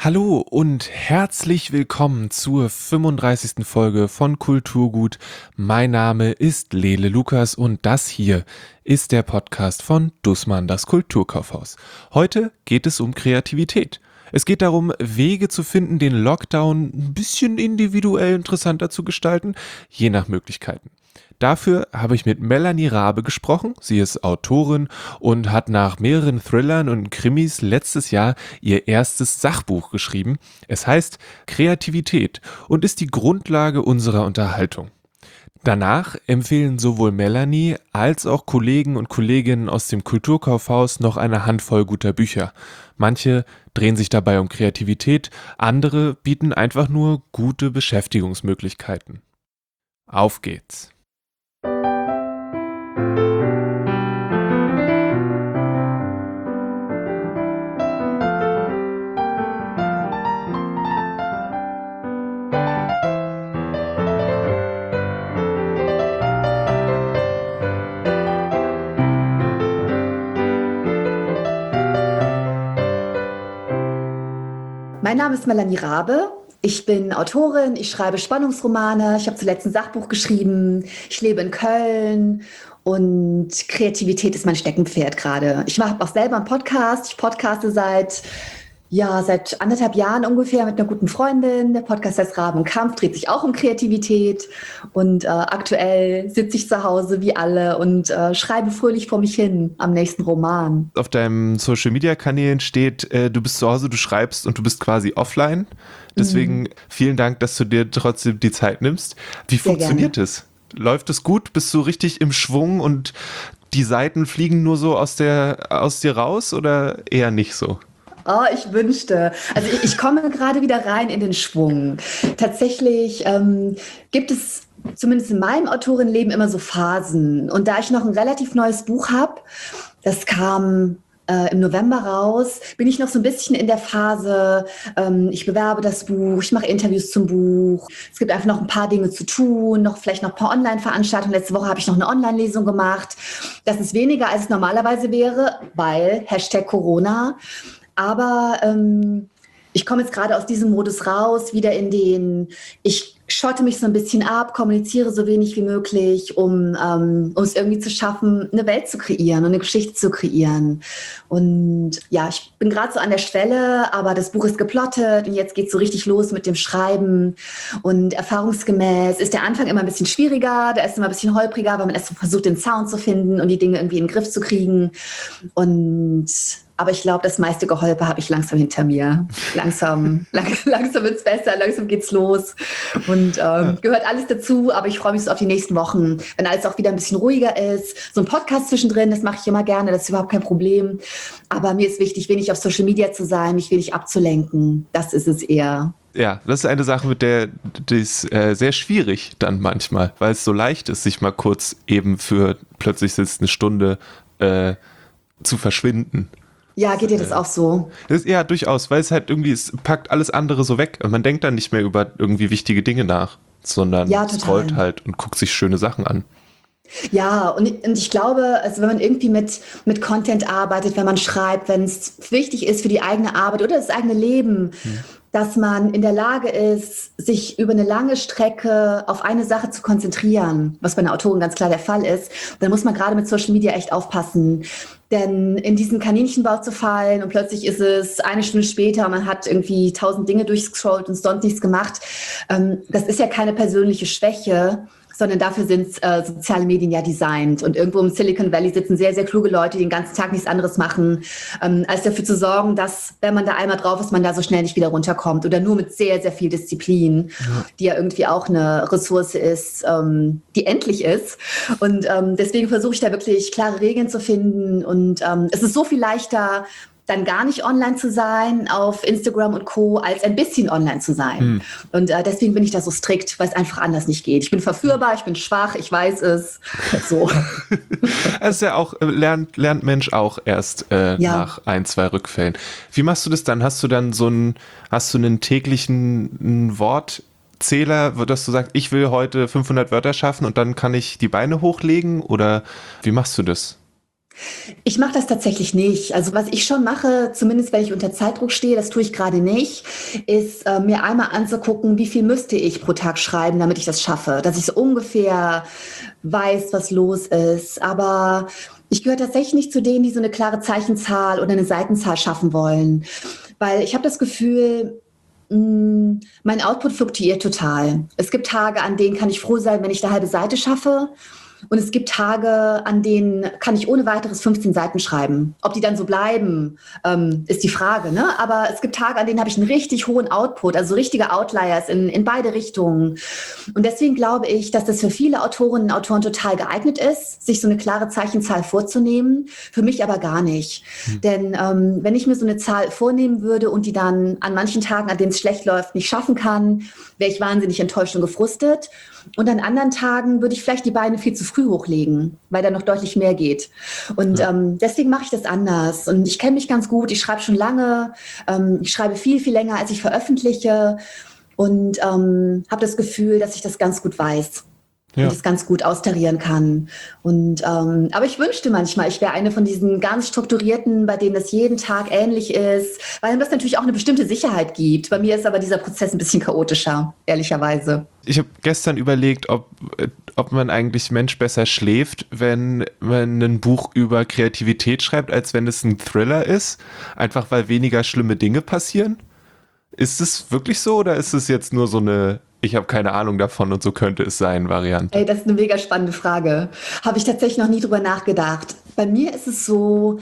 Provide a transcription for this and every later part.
Hallo und herzlich willkommen zur 35. Folge von Kulturgut. Mein Name ist Lele Lukas und das hier ist der Podcast von Dussmann, das Kulturkaufhaus. Heute geht es um Kreativität. Es geht darum, Wege zu finden, den Lockdown ein bisschen individuell interessanter zu gestalten, je nach Möglichkeiten. Dafür habe ich mit Melanie Rabe gesprochen. Sie ist Autorin und hat nach mehreren Thrillern und Krimis letztes Jahr ihr erstes Sachbuch geschrieben. Es heißt Kreativität und ist die Grundlage unserer Unterhaltung. Danach empfehlen sowohl Melanie als auch Kollegen und Kolleginnen aus dem Kulturkaufhaus noch eine Handvoll guter Bücher. Manche drehen sich dabei um Kreativität, andere bieten einfach nur gute Beschäftigungsmöglichkeiten. Auf geht's! Mein Name ist Melanie Rabe. Ich bin Autorin, ich schreibe Spannungsromane, ich habe zuletzt ein Sachbuch geschrieben, ich lebe in Köln und Kreativität ist mein Steckenpferd gerade. Ich mache auch selber einen Podcast. Ich podcaste seit 1,5 Jahren ungefähr mit einer guten Freundin. Der Podcast heißt Rabenkampf, dreht sich auch um Kreativität. Und aktuell sitze ich zu Hause wie alle und schreibe fröhlich vor mich hin am nächsten Roman. Auf deinen Social-Media-Kanälen steht, du bist zu Hause, du schreibst und du bist quasi offline. Deswegen vielen Dank, dass du dir trotzdem die Zeit nimmst. Wie funktioniert es? Läuft es gut? Bist du richtig im Schwung und die Seiten fliegen nur so aus dir raus oder eher nicht so? Oh, ich wünschte. Also ich komme gerade wieder rein in den Schwung. Tatsächlich gibt es zumindest in meinem Autorenleben immer so Phasen. Und da ich noch ein relativ neues Buch habe, das kam im November raus, bin ich noch so ein bisschen in der Phase, ich bewerbe das Buch, ich mache Interviews zum Buch. Es gibt einfach noch ein paar Dinge zu tun, vielleicht noch ein paar Online-Veranstaltungen. Letzte Woche habe ich noch eine Online-Lesung gemacht. Das ist weniger, als es normalerweise wäre, weil #Corona. Aber ich komme jetzt gerade aus diesem Modus raus, wieder in ich schotte mich so ein bisschen ab, kommuniziere so wenig wie möglich, um es irgendwie zu schaffen, eine Welt zu kreieren und eine Geschichte zu kreieren. Und ja, ich bin gerade so an der Schwelle, aber das Buch ist geplottet und jetzt geht es so richtig los mit dem Schreiben. Und erfahrungsgemäß ist der Anfang immer ein bisschen schwieriger, der ist immer ein bisschen holpriger, weil man erst so versucht, den Sound zu finden und die Dinge irgendwie in den Griff zu kriegen. Aber ich glaube, das meiste Geholpe habe ich langsam hinter mir. Langsam wird es besser, langsam geht's los. Und gehört alles dazu, aber ich freue mich so auf die nächsten Wochen, wenn alles auch wieder ein bisschen ruhiger ist. So ein Podcast zwischendrin, das mache ich immer gerne, das ist überhaupt kein Problem. Aber mir ist wichtig, wenig auf Social Media zu sein, mich wenig abzulenken. Das ist es eher. Ja, das ist eine Sache, die ist sehr schwierig dann manchmal, weil es so leicht ist, sich mal kurz eben für plötzlich sitzt eine Stunde zu verschwinden. Ja, geht dir das auch so? Ja, durchaus, weil es halt irgendwie, es packt alles andere so weg und man denkt dann nicht mehr über irgendwie wichtige Dinge nach, sondern scrollt halt und guckt sich schöne Sachen an. Ja, und ich glaube, also wenn man irgendwie mit Content arbeitet, wenn man schreibt, wenn es wichtig ist für die eigene Arbeit oder das eigene Leben, dass man in der Lage ist, sich über eine lange Strecke auf eine Sache zu konzentrieren, was bei einer Autorin ganz klar der Fall ist, dann muss man gerade mit Social Media echt aufpassen. Denn in diesen Kaninchenbau zu fallen und plötzlich ist es eine Stunde später und man hat irgendwie 1000 Dinge durchgescrollt und sonst nichts gemacht, das ist ja keine persönliche Schwäche, sondern dafür sind soziale Medien ja designt. Und irgendwo im Silicon Valley sitzen sehr, sehr kluge Leute, die den ganzen Tag nichts anderes machen, als dafür zu sorgen, dass, wenn man da einmal drauf ist, man da so schnell nicht wieder runterkommt. Oder nur mit sehr, sehr viel Disziplin, die ja irgendwie auch eine Ressource ist, die endlich ist. Und deswegen versuche ich da wirklich klare Regeln zu finden. Und es ist so viel leichter, dann gar nicht online zu sein auf Instagram und Co., als ein bisschen online zu sein. Und deswegen bin ich da so strikt, weil es einfach anders nicht geht. Ich bin verführbar, ich bin schwach, ich weiß es. So. Das ist ja auch, lernt Mensch auch erst nach 1-2 Rückfällen. Wie machst du das dann? Hast du einen täglichen Wortzähler, dass du sagst, ich will heute 500 Wörter schaffen und dann kann ich die Beine hochlegen? Oder wie machst du das? Ich mache das tatsächlich nicht. Also was ich schon mache, zumindest wenn ich unter Zeitdruck stehe, das tue ich gerade nicht, ist mir einmal anzugucken, wie viel müsste ich pro Tag schreiben, damit ich das schaffe. Dass ich so ungefähr weiß, was los ist. Aber ich gehöre tatsächlich nicht zu denen, die so eine klare Zeichenzahl oder eine Seitenzahl schaffen wollen. Weil ich habe das Gefühl, mein Output fluktuiert total. Es gibt Tage, an denen kann ich froh sein, wenn ich eine halbe Seite schaffe. Und es gibt Tage, an denen kann ich ohne weiteres 15 Seiten schreiben. Ob die dann so bleiben, ist die Frage. Ne? Aber es gibt Tage, an denen habe ich einen richtig hohen Output, also richtige Outliers in beide Richtungen. Und deswegen glaube ich, dass das für viele Autorinnen und Autoren total geeignet ist, sich so eine klare Zeichenzahl vorzunehmen. Für mich aber gar nicht. Denn wenn ich mir so eine Zahl vornehmen würde und die dann an manchen Tagen, an denen es schlecht läuft, nicht schaffen kann, wäre ich wahnsinnig enttäuscht und gefrustet. Und an anderen Tagen würde ich vielleicht die Beine viel zu früh hochlegen, weil da noch deutlich mehr geht. Und deswegen mache ich das anders. Und ich kenne mich ganz gut. Ich schreibe schon lange. Ich schreibe viel, viel länger, als ich veröffentliche. Und habe das Gefühl, dass ich das ganz gut weiß. Und das ganz gut austarieren kann. Und aber ich wünschte manchmal, ich wäre eine von diesen ganz strukturierten, bei denen das jeden Tag ähnlich ist, weil das natürlich auch eine bestimmte Sicherheit gibt. Bei mir ist aber dieser Prozess ein bisschen chaotischer, ehrlicherweise. Ich habe gestern überlegt, ob man eigentlich Mensch besser schläft, wenn man ein Buch über Kreativität schreibt, als wenn es ein Thriller ist, einfach weil weniger schlimme Dinge passieren. Ist es wirklich so oder ist es jetzt nur so eine ich habe keine Ahnung davon und so könnte es sein Variante? Ey, das ist eine mega spannende Frage. Habe ich tatsächlich noch nie drüber nachgedacht. Bei mir ist es so,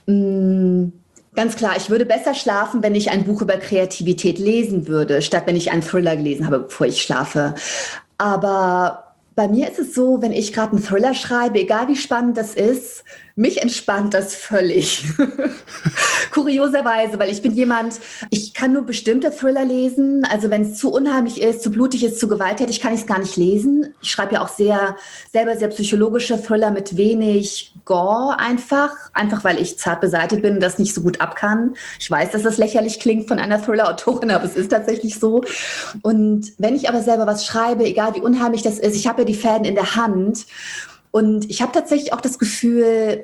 ganz klar, ich würde besser schlafen, wenn ich ein Buch über Kreativität lesen würde, statt wenn ich einen Thriller gelesen habe, bevor ich schlafe. Aber bei mir ist es so, wenn ich gerade einen Thriller schreibe, egal wie spannend das ist, mich entspannt das völlig. Kurioserweise, weil ich bin jemand, ich kann nur bestimmte Thriller lesen. Also wenn es zu unheimlich ist, zu blutig ist, zu gewalttätig, kann ich es gar nicht lesen. Ich schreibe ja auch selber sehr psychologische Thriller mit wenig Gore einfach weil ich zart beseitigt bin und das nicht so gut ab kann. Ich weiß, dass das lächerlich klingt von einer Thriller-Autorin, aber es ist tatsächlich so. Und wenn ich aber selber was schreibe, egal wie unheimlich das ist, ich habe ja die Fäden in der Hand und ich habe tatsächlich auch das Gefühl,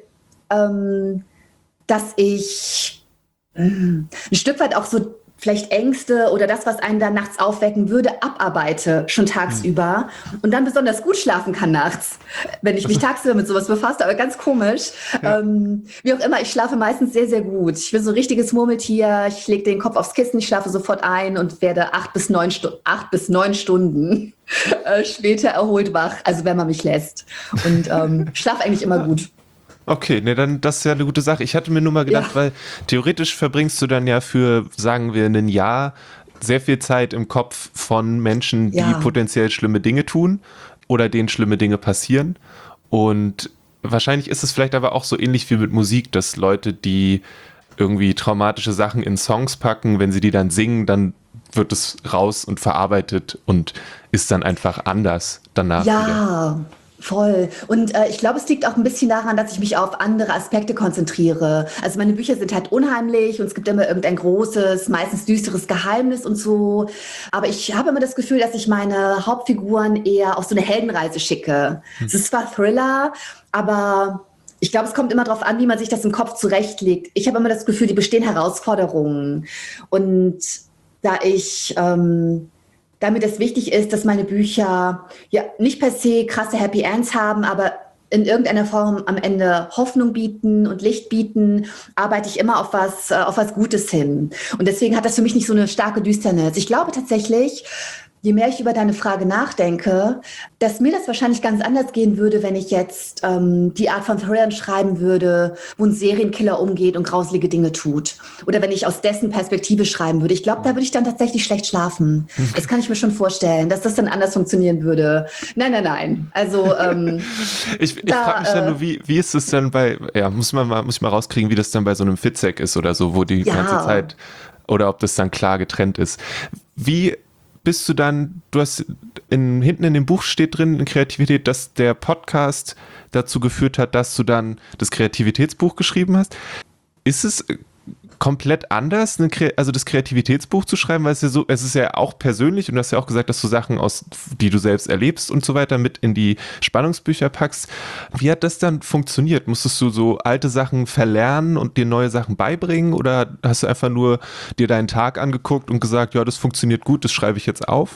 dass ich ein Stück weit auch so vielleicht Ängste oder das, was einen dann nachts aufwecken würde, abarbeite, schon tagsüber und dann besonders gut schlafen kann nachts, wenn ich mich tagsüber mit sowas befasse, aber ganz komisch. Ja. Wie auch immer, ich schlafe meistens sehr, sehr gut. Ich bin so ein richtiges Murmeltier, ich lege den Kopf aufs Kissen, ich schlafe sofort ein und werde 8 bis 9 Stunden später erholt wach, also wenn man mich lässt. Und schlafe eigentlich immer gut. Okay, ne, dann das ist ja eine gute Sache. Ich hatte mir nur mal gedacht, weil theoretisch verbringst du dann ja für, sagen wir, ein Jahr sehr viel Zeit im Kopf von Menschen, die potenziell schlimme Dinge tun oder denen schlimme Dinge passieren. Und wahrscheinlich ist es vielleicht aber auch so ähnlich wie mit Musik, dass Leute, die irgendwie traumatische Sachen in Songs packen, wenn sie die dann singen, dann wird es raus und verarbeitet und ist dann einfach anders danach. Ja. Wieder. Voll. Und ich glaube, es liegt auch ein bisschen daran, dass ich mich auf andere Aspekte konzentriere. Also meine Bücher sind halt unheimlich und es gibt immer irgendein großes, meistens düsteres Geheimnis und so. Aber ich habe immer das Gefühl, dass ich meine Hauptfiguren eher auf so eine Heldenreise schicke. Es ist zwar Thriller, aber ich glaube, es kommt immer darauf an, wie man sich das im Kopf zurechtlegt. Ich habe immer das Gefühl, die bestehen Herausforderungen. Und da ich damit es wichtig ist, dass meine Bücher ja nicht per se krasse Happy Ends haben, aber in irgendeiner Form am Ende Hoffnung bieten und Licht bieten, arbeite ich immer auf was Gutes hin. Und deswegen hat das für mich nicht so eine starke Düsternis. Ich glaube tatsächlich, je mehr ich über deine Frage nachdenke, dass mir das wahrscheinlich ganz anders gehen würde, wenn ich jetzt die Art von Thrillern schreiben würde, wo ein Serienkiller umgeht und grauselige Dinge tut. Oder wenn ich aus dessen Perspektive schreiben würde. Ich glaube, da würde ich dann tatsächlich schlecht schlafen. Das kann ich mir schon vorstellen, dass das dann anders funktionieren würde. Nein. Also ich frage mich dann nur, wie ist es denn bei, muss ich mal rauskriegen, wie das dann bei so einem Fitzek ist oder so, wo die ganze Zeit, oder ob das dann klar getrennt ist. Wie bist du dann, du hast hinten in dem Buch steht drin, in Kreativität, dass der Podcast dazu geführt hat, dass du dann das Kreativitätsbuch geschrieben hast. komplett anders, also das Kreativitätsbuch zu schreiben, weil es ist ja auch persönlich und du hast ja auch gesagt, dass du Sachen die du selbst erlebst und so weiter mit in die Spannungsbücher packst. Wie hat das dann funktioniert? Musstest du so alte Sachen verlernen und dir neue Sachen beibringen oder hast du einfach nur dir deinen Tag angeguckt und gesagt, ja, das funktioniert gut, das schreibe ich jetzt auf?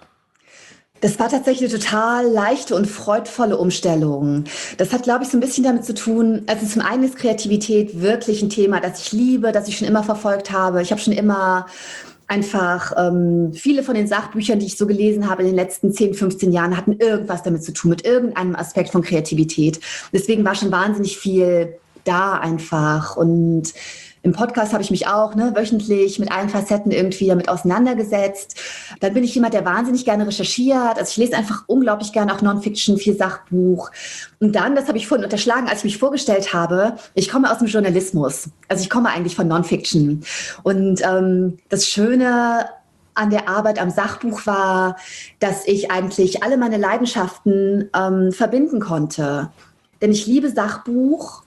Das war tatsächlich eine total leichte und freudvolle Umstellung. Das hat, glaube ich, so ein bisschen damit zu tun, also zum einen ist Kreativität wirklich ein Thema, das ich liebe, das ich schon immer verfolgt habe. Ich habe schon immer einfach viele von den Sachbüchern, die ich so gelesen habe in den letzten 10, 15 Jahren, hatten irgendwas damit zu tun, mit irgendeinem Aspekt von Kreativität. Deswegen war schon wahnsinnig viel da einfach. Und im Podcast habe ich mich auch wöchentlich mit allen Facetten irgendwie damit auseinandergesetzt. Dann bin ich jemand, der wahnsinnig gerne recherchiert. Also ich lese einfach unglaublich gerne auch Non-Fiction, viel Sachbuch. Und dann, das habe ich vorhin unterschlagen, als ich mich vorgestellt habe, ich komme aus dem Journalismus. Also ich komme eigentlich von Non-Fiction. Und das Schöne an der Arbeit am Sachbuch war, dass ich eigentlich alle meine Leidenschaften verbinden konnte. Denn ich liebe Sachbuch.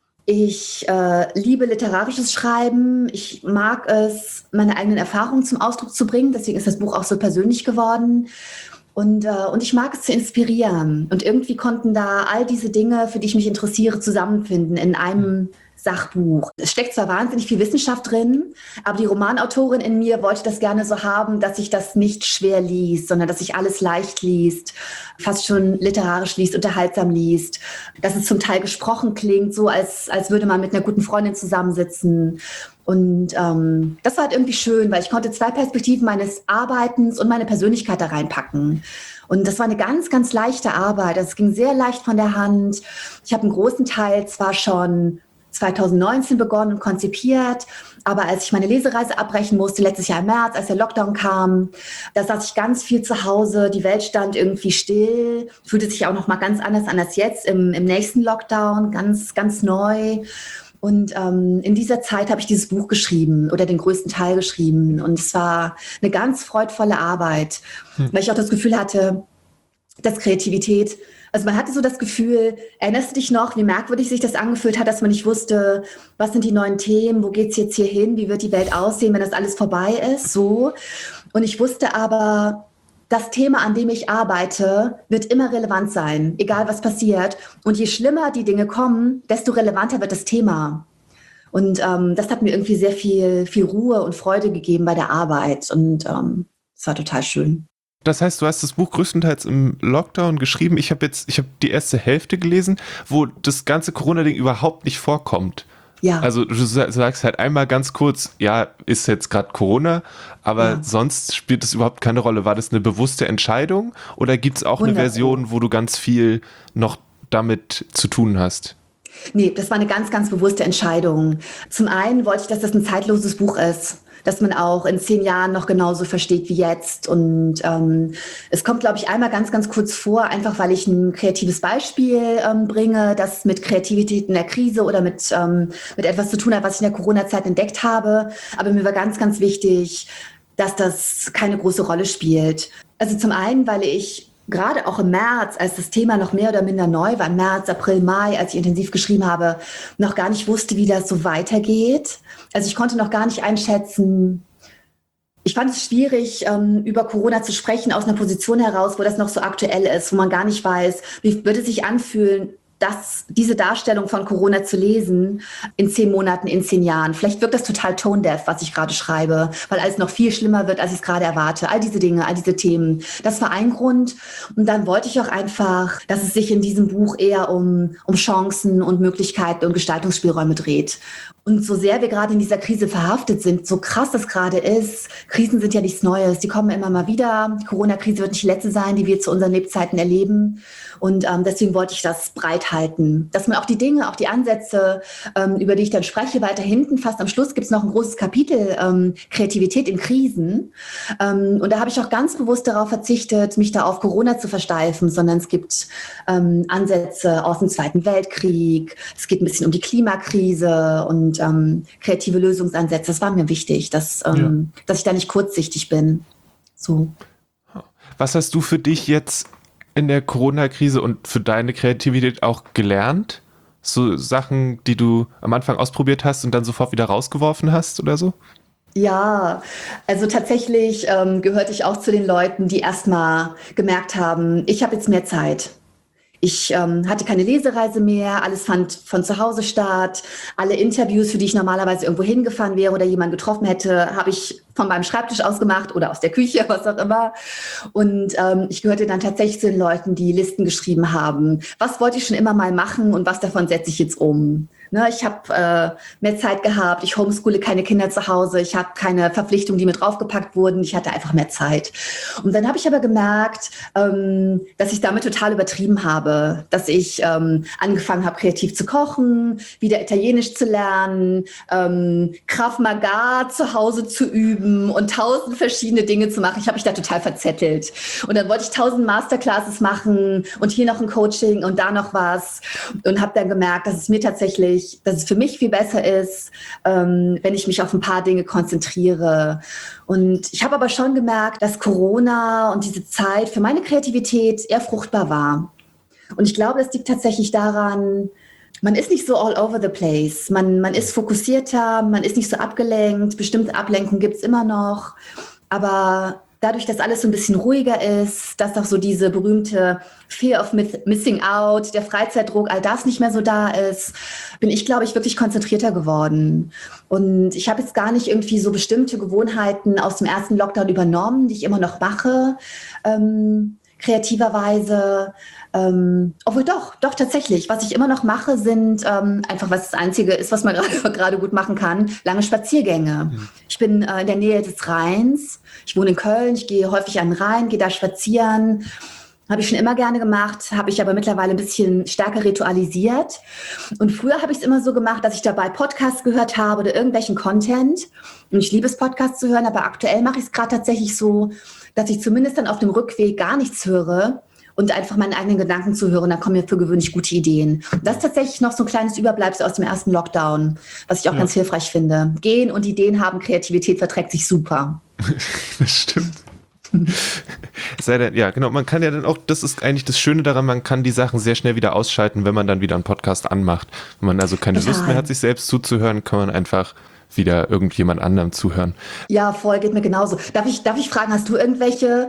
Ich liebe literarisches Schreiben. Ich mag es, meine eigenen Erfahrungen zum Ausdruck zu bringen. Deswegen ist das Buch auch so persönlich geworden. Und ich mag es zu inspirieren. Und irgendwie konnten da all diese Dinge, für die ich mich interessiere, zusammenfinden in einem Sachbuch. Es steckt zwar wahnsinnig viel Wissenschaft drin, aber die Romanautorin in mir wollte das gerne so haben, dass sich das nicht schwer liest, sondern dass sich alles leicht liest, fast schon literarisch liest, unterhaltsam liest, dass es zum Teil gesprochen klingt, so als würde man mit einer guten Freundin zusammensitzen. Und das war halt irgendwie schön, weil ich konnte 2 Perspektiven meines Arbeitens und meine Persönlichkeit da reinpacken. Und das war eine ganz, ganz leichte Arbeit. Es ging sehr leicht von der Hand. Ich habe einen großen Teil zwar schon 2019 begonnen und konzipiert, aber als ich meine Lesereise abbrechen musste, letztes Jahr im März, als der Lockdown kam, da saß ich ganz viel zu Hause, die Welt stand irgendwie still, fühlte sich auch noch mal ganz anders an als jetzt im nächsten Lockdown, ganz, ganz neu. Und in dieser Zeit habe ich dieses Buch geschrieben oder den größten Teil geschrieben. Und es war eine ganz freudvolle Arbeit, weil ich auch das Gefühl hatte, dass Kreativität, also man hatte so das Gefühl, erinnerst du dich noch, wie merkwürdig sich das angefühlt hat, dass man nicht wusste, was sind die neuen Themen, wo geht's jetzt hier hin, wie wird die Welt aussehen, wenn das alles vorbei ist, so. Und ich wusste aber, das Thema, an dem ich arbeite, wird immer relevant sein, egal was passiert. Und je schlimmer die Dinge kommen, desto relevanter wird das Thema. Und das hat mir irgendwie sehr viel Ruhe und Freude gegeben bei der Arbeit. Und es war total schön. Das heißt, du hast das Buch größtenteils im Lockdown geschrieben. Ich habe die erste Hälfte gelesen, wo das ganze Corona-Ding überhaupt nicht vorkommt. Ja. Also du sagst halt einmal ganz kurz, ja, ist jetzt gerade Corona, aber sonst spielt es überhaupt keine Rolle. War das eine bewusste Entscheidung oder gibt es auch eine Version, wo du ganz viel noch damit zu tun hast? Nee, das war eine ganz, ganz bewusste Entscheidung. Zum einen wollte ich, dass das ein zeitloses Buch ist, dass man auch in 10 Jahren noch genauso versteht wie jetzt. Und es kommt, glaube ich, einmal ganz, ganz kurz vor, einfach weil ich ein kreatives Beispiel bringe, das mit Kreativität in der Krise oder mit etwas zu tun hat, was ich in der Corona-Zeit entdeckt habe. Aber mir war ganz, ganz wichtig, dass das keine große Rolle spielt. Also zum einen, weil ich gerade auch im März, als das Thema noch mehr oder minder neu war, im März, April, Mai, als ich intensiv geschrieben habe, noch gar nicht wusste, wie das so weitergeht. Also ich konnte noch gar nicht einschätzen. Ich fand es schwierig, über Corona zu sprechen aus einer Position heraus, wo das noch so aktuell ist, wo man gar nicht weiß, wie würde es sich anfühlen, diese Darstellung von Corona zu lesen in 10 Monaten, in 10 Jahren. Vielleicht wirkt das total tone-deaf, was ich gerade schreibe, weil alles noch viel schlimmer wird, als ich es gerade erwarte. All diese Dinge, all diese Themen. Das war ein Grund. Und dann wollte ich auch einfach, dass es sich in diesem Buch eher um Chancen und Möglichkeiten und Gestaltungsspielräume dreht. Und so sehr wir gerade in dieser Krise verhaftet sind, so krass das gerade ist, Krisen sind ja nichts Neues, die kommen immer mal wieder. Die Corona-Krise wird nicht die letzte sein, die wir zu unseren Lebzeiten erleben. Und deswegen wollte ich das breit halten, dass man auch die Dinge, auch die Ansätze, über die ich dann spreche, weiter hinten, fast am Schluss gibt es noch ein großes Kapitel Kreativität in Krisen. Und da habe ich auch ganz bewusst darauf verzichtet, mich da auf Corona zu versteifen, sondern es gibt Ansätze aus dem Zweiten Weltkrieg, es geht ein bisschen um die Klimakrise und kreative Lösungsansätze. Das war mir wichtig, dass ich da nicht kurzsichtig bin. So. Was hast du für dich jetzt in der Corona-Krise und für deine Kreativität auch gelernt? So Sachen, die du am Anfang ausprobiert hast und dann sofort wieder rausgeworfen hast oder so? Ja, also tatsächlich gehörte ich auch zu den Leuten, die erstmal gemerkt haben, ich habe jetzt mehr Zeit. Ich hatte keine Lesereise mehr, alles fand von zu Hause statt. Alle Interviews, für die ich normalerweise irgendwo hingefahren wäre oder jemanden getroffen hätte, habe ich von meinem Schreibtisch aus gemacht oder aus der Küche, was auch immer. Und ich gehörte dann tatsächlich zu den Leuten, die Listen geschrieben haben. Was wollte ich schon immer mal machen und was davon setze ich jetzt um? Ne, ich habe mehr Zeit gehabt, ich homeschoole keine Kinder zu Hause, ich habe keine Verpflichtungen, die mir draufgepackt wurden, ich hatte einfach mehr Zeit. Und dann habe ich aber gemerkt, dass ich damit total übertrieben habe, dass ich angefangen habe, kreativ zu kochen, wieder Italienisch zu lernen, Krav Maga zu Hause zu üben und 1000 verschiedene Dinge zu machen. Ich habe mich da total verzettelt. Und dann wollte ich 1000 Masterclasses machen und hier noch ein Coaching und da noch was und habe dann gemerkt, dass es für mich viel besser ist, wenn ich mich auf ein paar Dinge konzentriere. Und ich habe aber schon gemerkt, dass Corona und diese Zeit für meine Kreativität eher fruchtbar war. Und ich glaube, das liegt tatsächlich daran, man ist nicht so all over the place. Man ist fokussierter, man ist nicht so abgelenkt. Bestimmte Ablenkungen gibt es immer noch. Aber dadurch, dass alles so ein bisschen ruhiger ist, dass auch so diese berühmte Fear of Missing Out, der Freizeitdruck, all das nicht mehr so da ist, bin ich, glaube ich, wirklich konzentrierter geworden. Und ich habe jetzt gar nicht irgendwie so bestimmte Gewohnheiten aus dem ersten Lockdown übernommen, die ich immer noch mache, kreativerweise. Obwohl doch tatsächlich. Was ich immer noch mache, sind einfach, was das Einzige ist, was man gerade gut machen kann, lange Spaziergänge. Ich bin in der Nähe des Rheins. Ich wohne in Köln, ich gehe häufig an den Rhein, gehe da spazieren. Habe ich schon immer gerne gemacht, habe ich aber mittlerweile ein bisschen stärker ritualisiert. Und früher habe ich es immer so gemacht, dass ich dabei Podcasts gehört habe oder irgendwelchen Content. Und ich liebe es, Podcasts zu hören, aber aktuell mache ich es gerade tatsächlich so, dass ich zumindest dann auf dem Rückweg gar nichts höre und einfach meinen eigenen Gedanken zuhöre. Und dann kommen mir für gewöhnlich gute Ideen. Und das ist tatsächlich noch so ein kleines Überbleibsel aus dem ersten Lockdown, was ich auch ganz hilfreich finde. Gehen und Ideen haben, Kreativität verträgt sich super. Das stimmt. Sei denn, ja, genau, man kann ja dann auch, das ist eigentlich das Schöne daran, man kann die Sachen sehr schnell wieder ausschalten, wenn man dann wieder einen Podcast anmacht. Wenn man also keine Lust mehr hat, sich selbst zuzuhören, kann man einfach wieder irgendjemand anderem zuhören. Ja, voll, geht mir genauso. Darf ich fragen, hast du irgendwelche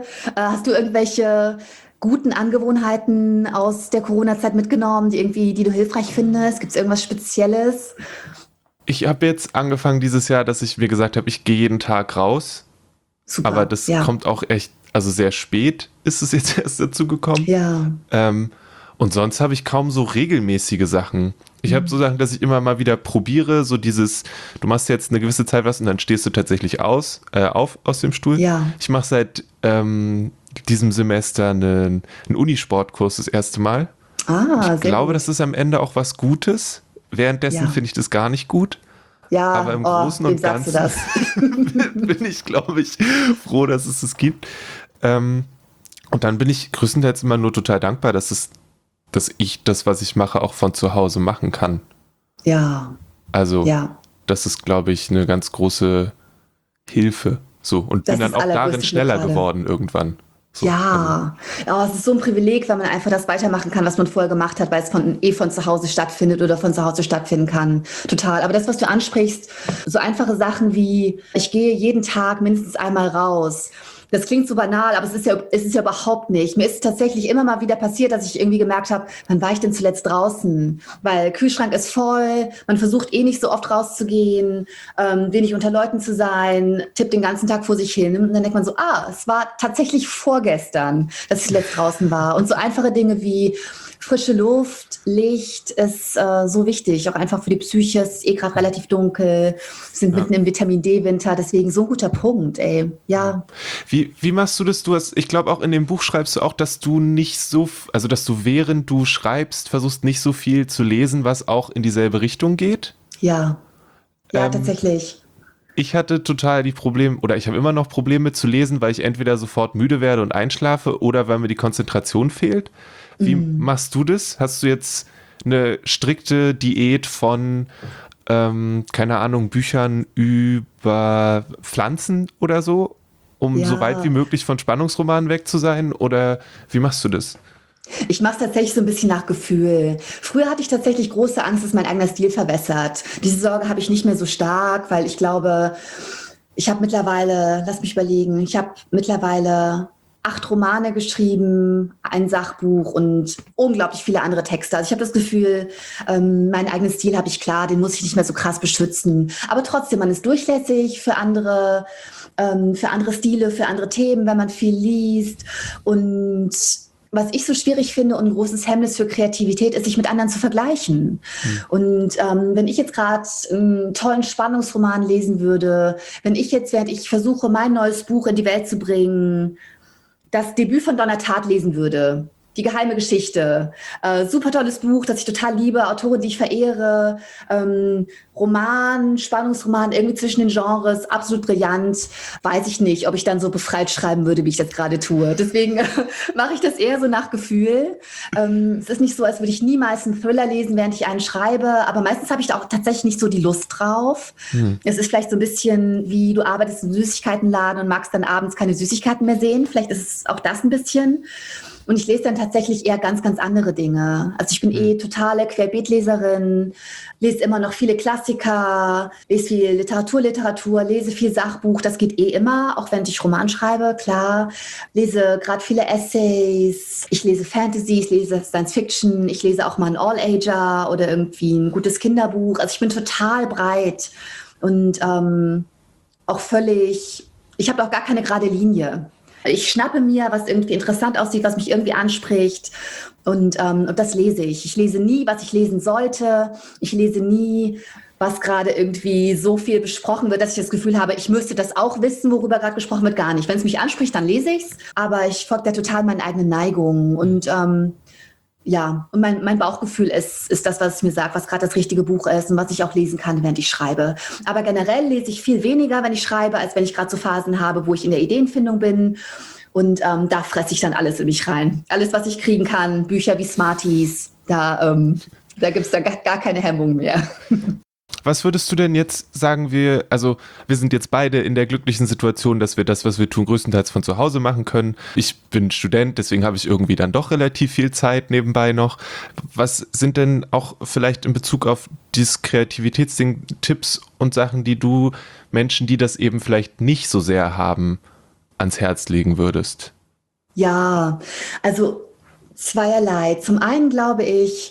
guten Angewohnheiten aus der Corona-Zeit mitgenommen, die du hilfreich findest? Gibt es irgendwas Spezielles? Ich habe jetzt angefangen dieses Jahr, dass ich mir gesagt habe, ich gehe jeden Tag raus. Super, aber das kommt auch echt, also sehr spät ist es jetzt erst dazu gekommen. Ja. Und sonst habe ich kaum so regelmäßige Sachen. Ich habe so Sachen, dass ich immer mal wieder probiere, so dieses, du machst jetzt eine gewisse Zeit was und dann stehst du tatsächlich auf aus dem Stuhl. Ja. Ich mache seit diesem Semester einen Unisportkurs das erste Mal. Ich glaube, das ist am Ende auch was Gutes. Währenddessen finde ich das gar nicht gut. Ja, aber im Großen und Ganzen bin ich, glaube ich, froh, dass es das gibt. Und dann bin ich größtenteils immer nur total dankbar, dass ich das, was ich mache, auch von zu Hause machen kann. Ja. Also, das ist, glaube ich, eine ganz große Hilfe. So, und bin dann auch darin schneller geworden irgendwann. So, ja, es ist so ein Privileg, wenn man einfach das weitermachen kann, was man vorher gemacht hat, weil es von zu Hause stattfindet oder von zu Hause stattfinden kann. Total. Aber das, was du ansprichst, so einfache Sachen wie, ich gehe jeden Tag mindestens einmal raus. Das klingt so banal, aber es ist ja überhaupt nicht. Mir ist tatsächlich immer mal wieder passiert, dass ich irgendwie gemerkt habe, wann war ich denn zuletzt draußen? Weil Kühlschrank ist voll, man versucht eh nicht so oft rauszugehen, wenig unter Leuten zu sein, tippt den ganzen Tag vor sich hin. Und dann denkt man so, es war tatsächlich vorgestern, dass ich zuletzt draußen war. Und so einfache Dinge wie frische Luft, Licht ist so wichtig, auch einfach für die Psyche. Es ist gerade relativ dunkel, wir sind mitten im Vitamin-D-Winter, deswegen so ein guter Punkt, ey. Ja. Wie machst du das? Ich glaube auch in dem Buch schreibst du auch, dass du dass du während du schreibst, versuchst nicht so viel zu lesen, was auch in dieselbe Richtung geht? Ja, tatsächlich. Ich hatte total ich habe immer noch Probleme zu lesen, weil ich entweder sofort müde werde und einschlafe oder weil mir die Konzentration fehlt. Wie machst du das? Hast du jetzt eine strikte Diät von, keine Ahnung, Büchern über Pflanzen oder so, um so weit wie möglich von Spannungsromanen weg zu sein? Oder wie machst du das? Ich mache es tatsächlich so ein bisschen nach Gefühl. Früher hatte ich tatsächlich große Angst, dass mein eigener Stil verwässert. Diese Sorge habe ich nicht mehr so stark, weil ich glaube, ich habe mittlerweile, lass mich überlegen, ich habe mittlerweile 8 Romane geschrieben, ein Sachbuch und unglaublich viele andere Texte. Also ich habe das Gefühl, meinen eigenen Stil habe ich klar, den muss ich nicht mehr so krass beschützen. Aber trotzdem, man ist durchlässig für andere Stile, für andere Themen, wenn man viel liest. Und was ich so schwierig finde und ein großes Hemmnis für Kreativität ist, sich mit anderen zu vergleichen. Und wenn ich jetzt gerade einen tollen Spannungsroman lesen würde, wenn ich jetzt, während ich versuche, mein neues Buch in die Welt zu bringen, das Debüt von Donna Tartt lesen würde, Die geheime Geschichte, super tolles Buch, das ich total liebe, Autorin, die ich verehre, Roman, Spannungsroman, irgendwie zwischen den Genres, absolut brillant, weiß ich nicht, ob ich dann so befreit schreiben würde, wie ich das gerade tue. Deswegen mache ich das eher so nach Gefühl. Es ist nicht so, als würde ich niemals einen Thriller lesen, während ich einen schreibe, aber meistens habe ich da auch tatsächlich nicht so die Lust drauf. Es ist vielleicht so ein bisschen wie, du arbeitest im Süßigkeitenladen und magst dann abends keine Süßigkeiten mehr sehen. Vielleicht ist es auch das ein bisschen. Und ich lese dann tatsächlich eher ganz, ganz andere Dinge. Also ich bin totale Querbeetleserin, lese immer noch viele Klassiker, lese viel Literatur, lese viel Sachbuch. Das geht immer, auch wenn ich Roman schreibe, klar. Lese gerade viele Essays, ich lese Fantasy, ich lese Science Fiction, ich lese auch mal ein All-Ager oder irgendwie ein gutes Kinderbuch. Also ich bin total breit und auch völlig, ich habe auch gar keine gerade Linie. Ich schnappe mir, was irgendwie interessant aussieht, was mich irgendwie anspricht und das lese ich. Ich lese nie, was ich lesen sollte. Ich lese nie, was gerade irgendwie so viel besprochen wird, dass ich das Gefühl habe, ich müsste das auch wissen, worüber gerade gesprochen wird. Gar nicht. Wenn es mich anspricht, dann lese ich es. Aber ich folge da total meinen eigenen Neigungen und ja, und mein Bauchgefühl ist das, was es mir sagt, was gerade das richtige Buch ist und was ich auch lesen kann, während ich schreibe. Aber generell lese ich viel weniger, wenn ich schreibe, als wenn ich gerade so Phasen habe, wo ich in der Ideenfindung bin. Und da fresse ich dann alles in mich rein. Alles, was ich kriegen kann, Bücher wie Smarties, da gibt es dann gar keine Hemmung mehr. Was würdest du denn jetzt sagen, wir sind jetzt beide in der glücklichen Situation, dass wir das, was wir tun, größtenteils von zu Hause machen können. Ich bin Student, deswegen habe ich irgendwie dann doch relativ viel Zeit nebenbei noch. Was sind denn auch vielleicht in Bezug auf dieses Kreativitätsding Tipps und Sachen, die du Menschen, die das eben vielleicht nicht so sehr haben, ans Herz legen würdest? Ja, also zweierlei. Zum einen glaube ich,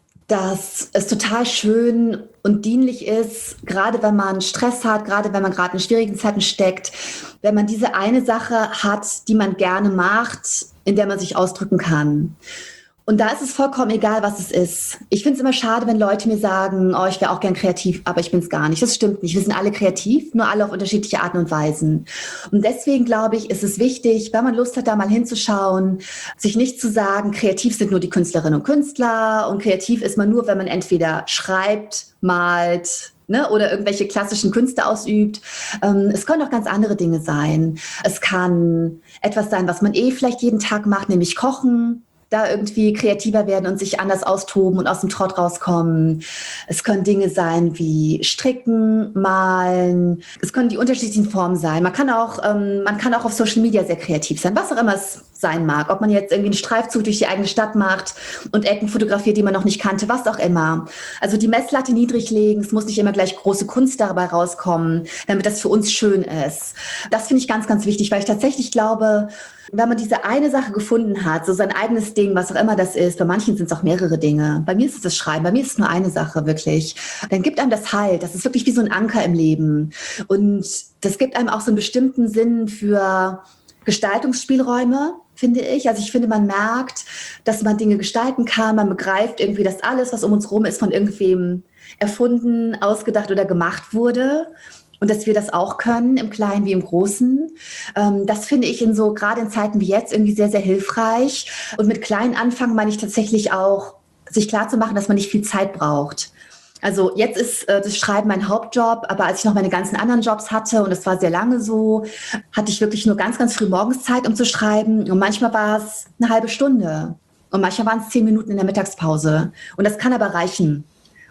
dass es total schön und dienlich ist, gerade wenn man Stress hat, gerade wenn man gerade in schwierigen Zeiten steckt, wenn man diese eine Sache hat, die man gerne macht, in der man sich ausdrücken kann. Und da ist es vollkommen egal, was es ist. Ich finde es immer schade, wenn Leute mir sagen, oh, ich wäre auch gern kreativ, aber ich bin es gar nicht. Das stimmt nicht. Wir sind alle kreativ, nur alle auf unterschiedliche Arten und Weisen. Und deswegen glaube ich, ist es wichtig, wenn man Lust hat, da mal hinzuschauen, sich nicht zu sagen, kreativ sind nur die Künstlerinnen und Künstler und kreativ ist man nur, wenn man entweder schreibt, malt, ne, oder irgendwelche klassischen Künste ausübt. Es können auch ganz andere Dinge sein. Es kann etwas sein, was man vielleicht jeden Tag macht, nämlich kochen, da irgendwie kreativer werden und sich anders austoben und aus dem Trott rauskommen. Es können Dinge sein wie Stricken, Malen. Es können die unterschiedlichen Formen sein. Man kann auch auf Social Media sehr kreativ sein, was auch immer es sein mag. Ob man jetzt irgendwie einen Streifzug durch die eigene Stadt macht und Ecken fotografiert, die man noch nicht kannte, was auch immer. Also die Messlatte niedrig legen. Es muss nicht immer gleich große Kunst dabei rauskommen, damit das für uns schön ist. Das finde ich ganz, ganz wichtig, weil ich tatsächlich glaube, wenn man diese eine Sache gefunden hat, so sein eigenes Ding, was auch immer das ist, bei manchen sind es auch mehrere Dinge. Bei mir ist es das Schreiben, bei mir ist es nur eine Sache, wirklich. Dann gibt einem das Halt. Das ist wirklich wie so ein Anker im Leben. Und das gibt einem auch so einen bestimmten Sinn für Gestaltungsspielräume, finde ich. Also ich finde, man merkt, dass man Dinge gestalten kann. Man begreift irgendwie, dass alles, was um uns rum ist, von irgendwem erfunden, ausgedacht oder gemacht wurde. Und dass wir das auch können, im Kleinen wie im Großen. Das finde ich gerade in Zeiten wie jetzt irgendwie sehr, sehr hilfreich. Und mit kleinen Anfangen meine ich tatsächlich auch, sich klarzumachen, dass man nicht viel Zeit braucht. Also jetzt ist das Schreiben mein Hauptjob, aber als ich noch meine ganzen anderen Jobs hatte, und das war sehr lange so, hatte ich wirklich nur ganz, ganz früh morgens Zeit, um zu schreiben. Und manchmal war es eine halbe Stunde. Und manchmal waren es 10 Minuten in der Mittagspause. Und das kann aber reichen.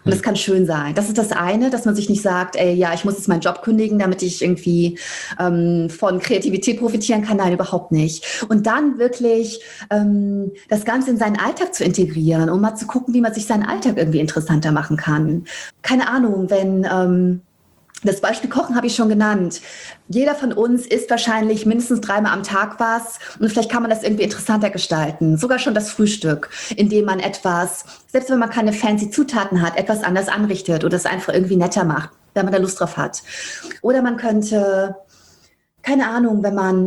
Und das kann schön sein. Das ist das eine, dass man sich nicht sagt, ey, ja, ich muss jetzt meinen Job kündigen, damit ich irgendwie von Kreativität profitieren kann. Nein, überhaupt nicht. Und dann wirklich das Ganze in seinen Alltag zu integrieren, um mal zu gucken, wie man sich seinen Alltag irgendwie interessanter machen kann. Keine Ahnung, wenn das Beispiel Kochen habe ich schon genannt. Jeder von uns isst wahrscheinlich mindestens 3-mal am Tag was und vielleicht kann man das irgendwie interessanter gestalten. Sogar schon das Frühstück, indem man etwas, selbst wenn man keine fancy Zutaten hat, etwas anders anrichtet oder es einfach irgendwie netter macht, wenn man da Lust drauf hat. Oder man könnte, keine Ahnung,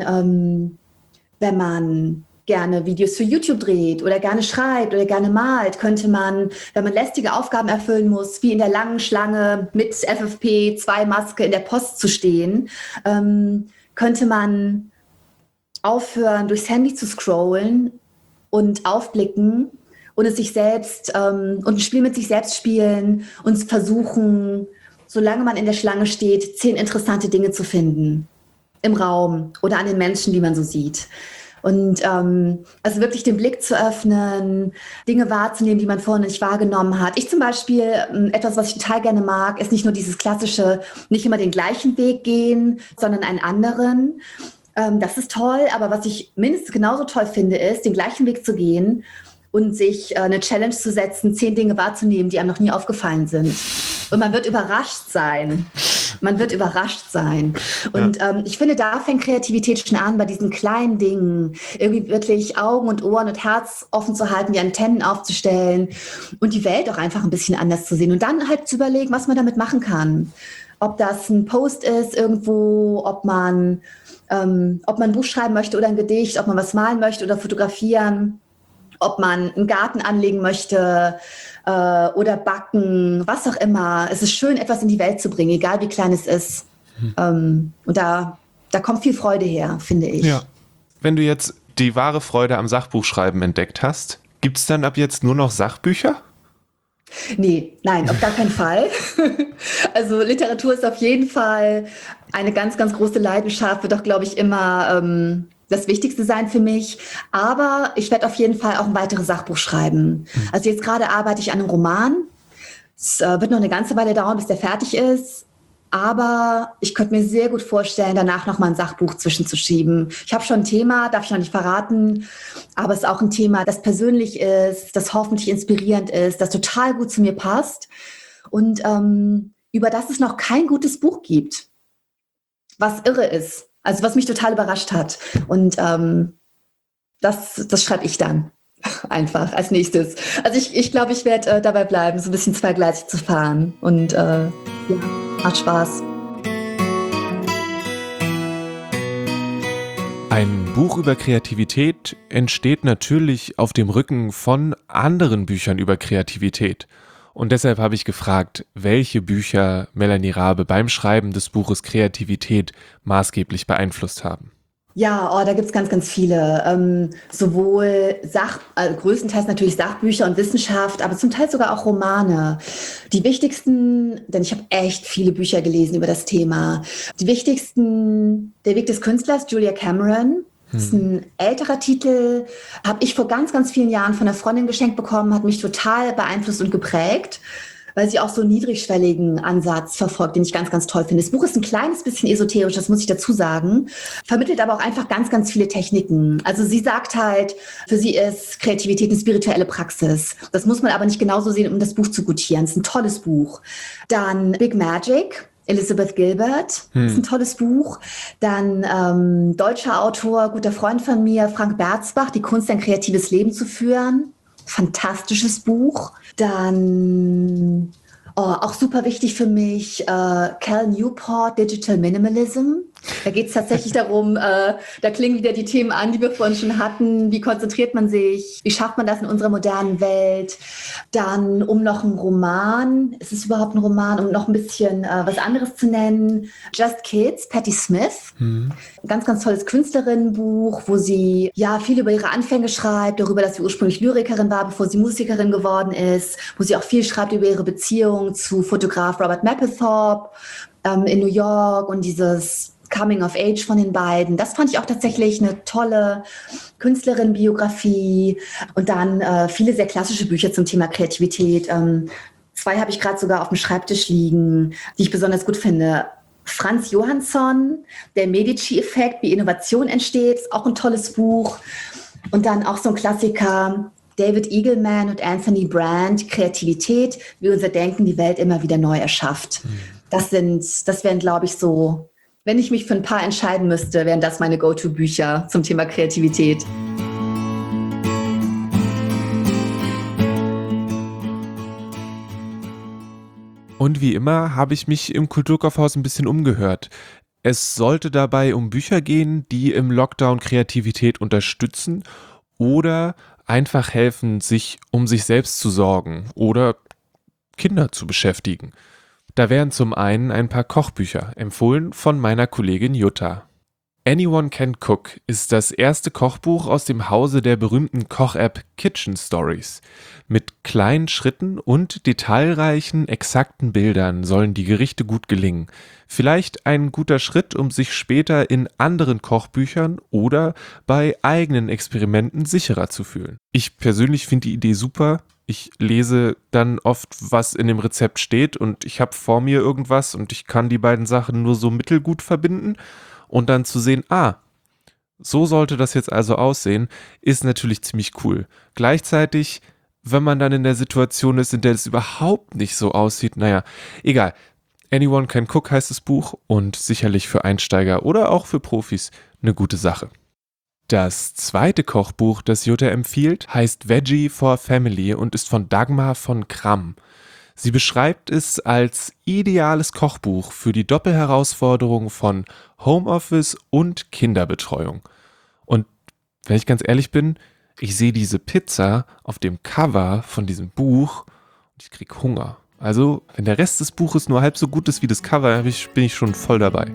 wenn man gerne Videos für YouTube dreht oder gerne schreibt oder gerne malt, könnte man, wenn man lästige Aufgaben erfüllen muss, wie in der langen Schlange mit FFP2-Maske in der Post zu stehen, könnte man aufhören, durchs Handy zu scrollen und aufblicken und es sich selbst und ein Spiel mit sich selbst spielen und versuchen, solange man in der Schlange steht, 10 interessante Dinge zu finden im Raum oder an den Menschen, die man so sieht. Und also wirklich den Blick zu öffnen, Dinge wahrzunehmen, die man vorher nicht wahrgenommen hat. Ich zum Beispiel, etwas, was ich total gerne mag, ist nicht nur dieses klassische, nicht immer den gleichen Weg gehen, sondern einen anderen. Das ist toll, aber was ich mindestens genauso toll finde, ist, den gleichen Weg zu gehen und sich eine Challenge zu setzen, 10 Dinge wahrzunehmen, die einem noch nie aufgefallen sind. Und man wird überrascht sein. Man wird überrascht sein. Und ich finde, da fängt Kreativität schon an, bei diesen kleinen Dingen. Irgendwie wirklich Augen und Ohren und Herz offen zu halten, die Antennen aufzustellen und die Welt auch einfach ein bisschen anders zu sehen. Und dann halt zu überlegen, was man damit machen kann. Ob das ein Post ist irgendwo, ob man ein Buch schreiben möchte oder ein Gedicht, ob man was malen möchte oder fotografieren, ob man einen Garten anlegen möchte oder backen, was auch immer. Es ist schön, etwas in die Welt zu bringen, egal wie klein es ist. Und da kommt viel Freude her, finde ich. Ja. Wenn du jetzt die wahre Freude am Sachbuchschreiben entdeckt hast, gibt es dann ab jetzt nur noch Sachbücher? Nee, nein, auf gar keinen Fall. Also Literatur ist auf jeden Fall eine ganz, ganz große Leidenschaft, wird auch, glaube ich, immer das Wichtigste sein für mich. Aber ich werde auf jeden Fall auch ein weiteres Sachbuch schreiben. Also jetzt gerade arbeite ich an einem Roman. Es wird noch eine ganze Weile dauern, bis der fertig ist. Aber ich könnte mir sehr gut vorstellen, danach noch mal ein Sachbuch zwischenzuschieben. Ich habe schon ein Thema, darf ich noch nicht verraten. Aber es ist auch ein Thema, das persönlich ist, das hoffentlich inspirierend ist, das total gut zu mir passt. Und über das es noch kein gutes Buch gibt. Was irre ist. Also was mich total überrascht hat. Und das schreibe ich dann einfach als nächstes. Also ich glaube, ich werde dabei bleiben, so ein bisschen zweigleisig zu fahren. Und ja, macht Spaß. Ein Buch über Kreativität entsteht natürlich auf dem Rücken von anderen Büchern über Kreativität. Und deshalb habe ich gefragt, welche Bücher Melanie Rabe beim Schreiben des Buches Kreativität maßgeblich beeinflusst haben. Ja, da gibt's ganz, ganz viele. Sowohl größtenteils natürlich Sachbücher und Wissenschaft, aber zum Teil sogar auch Romane. Die wichtigsten, denn ich habe echt viele Bücher gelesen über das Thema. Die wichtigsten, Der Weg des Künstlers, Julia Cameron. Das ist ein älterer Titel, habe ich vor ganz, ganz vielen Jahren von einer Freundin geschenkt bekommen, hat mich total beeinflusst und geprägt, weil sie auch so einen niedrigschwelligen Ansatz verfolgt, den ich ganz, ganz toll finde. Das Buch ist ein kleines bisschen esoterisch, das muss ich dazu sagen, vermittelt aber auch einfach ganz, ganz viele Techniken. Also sie sagt halt, für sie ist Kreativität eine spirituelle Praxis. Das muss man aber nicht genauso sehen, um das Buch zu gutieren. Es ist ein tolles Buch. Dann Big Magic. Elizabeth Gilbert, ist ein tolles Buch. Dann deutscher Autor, guter Freund von mir, Frank Berzbach, Die Kunst, ein kreatives Leben zu führen. Fantastisches Buch. Dann, auch super wichtig für mich, Cal Newport, Digital Minimalism. Da geht es tatsächlich darum, da klingen wieder die Themen an, die wir vorhin schon hatten. Wie konzentriert man sich? Wie schafft man das in unserer modernen Welt? Dann um noch einen Roman, ist es überhaupt ein Roman, um noch ein bisschen was anderes zu nennen? Just Kids, Patti Smith. Ein ganz, ganz tolles Künstlerinnenbuch, wo sie ja viel über ihre Anfänge schreibt, darüber, dass sie ursprünglich Lyrikerin war, bevor sie Musikerin geworden ist, wo sie auch viel schreibt über ihre Beziehung zu Fotograf Robert Mapplethorpe in New York und dieses Coming of Age von den beiden. Das fand ich auch tatsächlich eine tolle Künstlerinnenbiografie. Und dann viele sehr klassische Bücher zum Thema Kreativität. 2 habe ich gerade sogar auf dem Schreibtisch liegen, die ich besonders gut finde. Franz Johansson, der Medici-Effekt, wie Innovation entsteht, ist auch ein tolles Buch. Und dann auch so ein Klassiker, David Eagleman und Anthony Brand, Kreativität, wie unser Denken die Welt immer wieder neu erschafft. Das wären, glaube ich, so, wenn ich mich für ein paar entscheiden müsste, wären das meine Go-To-Bücher zum Thema Kreativität. Und wie immer habe ich mich im Kulturkaufhaus ein bisschen umgehört. Es sollte dabei um Bücher gehen, die im Lockdown Kreativität unterstützen oder einfach helfen, sich um sich selbst zu sorgen oder Kinder zu beschäftigen. Da wären zum einen ein paar Kochbücher, empfohlen von meiner Kollegin Jutta. Anyone Can Cook ist das erste Kochbuch aus dem Hause der berühmten Koch-App Kitchen Stories. Mit kleinen Schritten und detailreichen, exakten Bildern sollen die Gerichte gut gelingen. Vielleicht ein guter Schritt, um sich später in anderen Kochbüchern oder bei eigenen Experimenten sicherer zu fühlen. Ich persönlich finde die Idee super. Ich lese dann oft, was in dem Rezept steht und ich habe vor mir irgendwas und ich kann die beiden Sachen nur so mittelgut verbinden. Und dann zu sehen, so sollte das jetzt also aussehen, ist natürlich ziemlich cool. Gleichzeitig, wenn man dann in der Situation ist, in der es überhaupt nicht so aussieht, naja, egal. Anyone Can Cook heißt das Buch und sicherlich für Einsteiger oder auch für Profis eine gute Sache. Das zweite Kochbuch, das Jutta empfiehlt, heißt Veggie for Family und ist von Dagmar von Kramm. Sie beschreibt es als ideales Kochbuch für die Doppelherausforderung von Homeoffice und Kinderbetreuung. Und wenn ich ganz ehrlich bin, ich sehe diese Pizza auf dem Cover von diesem Buch und ich kriege Hunger. Also, wenn der Rest des Buches nur halb so gut ist wie das Cover, bin ich schon voll dabei.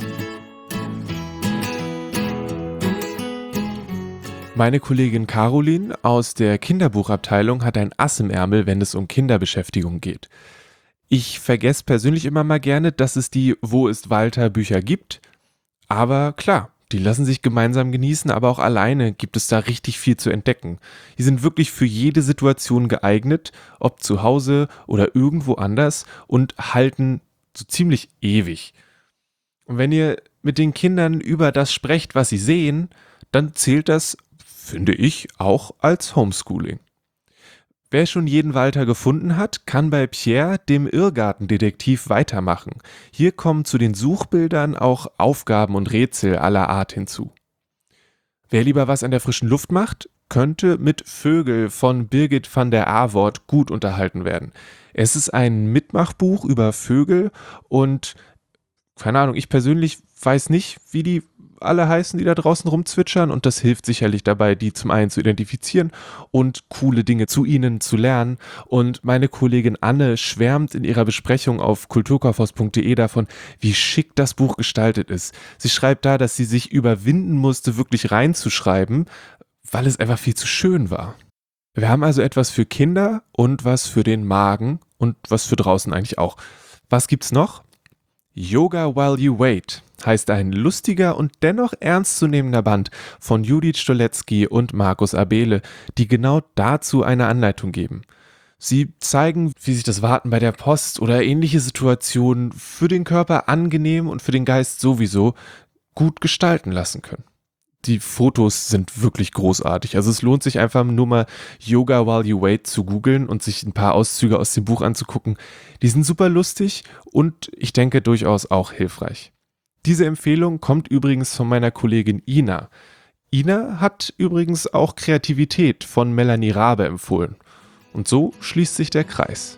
Meine Kollegin Caroline aus der Kinderbuchabteilung hat ein Ass im Ärmel, wenn es um Kinderbeschäftigung geht. Ich vergesse persönlich immer mal gerne, dass es die Wo ist Walter Bücher gibt. Aber klar, die lassen sich gemeinsam genießen, aber auch alleine gibt es da richtig viel zu entdecken. Die sind wirklich für jede Situation geeignet, ob zu Hause oder irgendwo anders und halten so ziemlich ewig. Und wenn ihr mit den Kindern über das sprecht, was sie sehen, dann zählt das, finde ich, auch als Homeschooling. Wer schon jeden Walter gefunden hat, kann bei Pierre, dem Irrgartendetektiv, weitermachen. Hier kommen zu den Suchbildern auch Aufgaben und Rätsel aller Art hinzu. Wer lieber was an der frischen Luft macht, könnte mit Vögel von Birgit van der Avort gut unterhalten werden. Es ist ein Mitmachbuch über Vögel und, keine Ahnung, ich persönlich weiß nicht, wie die alle heißen, die da draußen rumzwitschern, und das hilft sicherlich dabei, die zum einen zu identifizieren und coole Dinge zu ihnen zu lernen. Und meine Kollegin Anne schwärmt in ihrer Besprechung auf kulturkaufhaus.de davon, wie schick das Buch gestaltet ist. Sie schreibt da, dass sie sich überwinden musste, wirklich reinzuschreiben, weil es einfach viel zu schön war. Wir haben also etwas für Kinder und was für den Magen und was für draußen eigentlich auch. Was gibt's noch? Yoga While You Wait heißt ein lustiger und dennoch ernstzunehmender Band von Judith Stolecki und Markus Abele, die genau dazu eine Anleitung geben. Sie zeigen, wie sich das Warten bei der Post oder ähnliche Situationen für den Körper angenehm und für den Geist sowieso gut gestalten lassen können. Die Fotos sind wirklich großartig. Also es lohnt sich einfach nur mal Yoga While You Wait zu googeln und sich ein paar Auszüge aus dem Buch anzugucken. Die sind super lustig und ich denke durchaus auch hilfreich. Diese Empfehlung kommt übrigens von meiner Kollegin Ina. Ina hat übrigens auch Kreativität von Melanie Rabe empfohlen. Und so schließt sich der Kreis.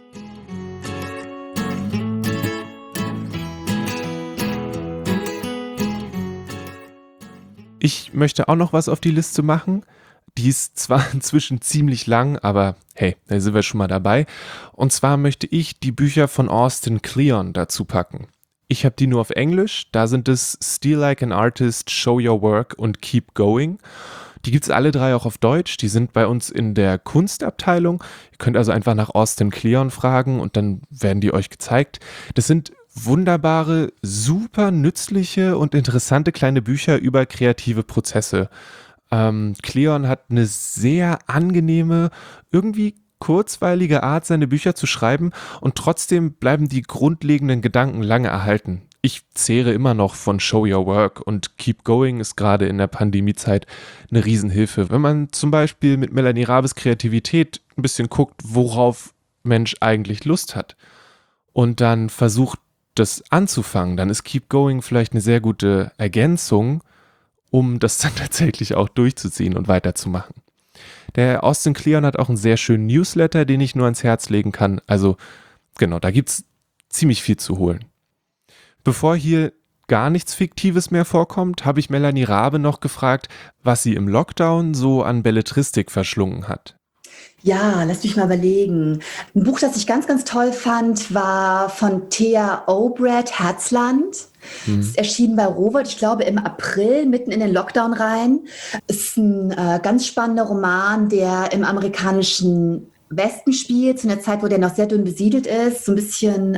Ich möchte auch noch was auf die Liste machen. Die ist zwar inzwischen ziemlich lang, aber hey, da sind wir schon mal dabei. Und zwar möchte ich die Bücher von Austin Kleon dazu packen. Ich habe die nur auf Englisch. Da sind es Steal Like an Artist, Show Your Work und Keep Going. Die gibt es alle 3 auch auf Deutsch. Die sind bei uns in der Kunstabteilung. Ihr könnt also einfach nach Austin Kleon fragen und dann werden die euch gezeigt. Das sind wunderbare, super nützliche und interessante kleine Bücher über kreative Prozesse. Kleon hat eine sehr angenehme, irgendwie kurzweilige Art, seine Bücher zu schreiben und trotzdem bleiben die grundlegenden Gedanken lange erhalten. Ich zehre immer noch von Show Your Work und Keep Going ist gerade in der Pandemiezeit eine Riesenhilfe. Wenn man zum Beispiel mit Melanie Rabes Kreativität ein bisschen guckt, worauf Mensch eigentlich Lust hat und dann versucht, das anzufangen, dann ist Keep Going vielleicht eine sehr gute Ergänzung, um das dann tatsächlich auch durchzuziehen und weiterzumachen. Der Austin Kleon hat auch einen sehr schönen Newsletter, den ich nur ans Herz legen kann. Also genau, da gibt's ziemlich viel zu holen. Bevor hier gar nichts Fiktives mehr vorkommt, habe ich Melanie Rabe noch gefragt, was sie im Lockdown so an Belletristik verschlungen hat. Ja, lass mich mal überlegen. Ein Buch, das ich ganz, ganz toll fand, war von Thea Obrecht, Herzland. Es ist erschienen bei Rowohlt, ich glaube im April, mitten in den Lockdown rein. Es ist ein ganz spannender Roman, der im amerikanischen Westen spielt, zu einer Zeit, wo der noch sehr dünn besiedelt ist. So ein bisschen...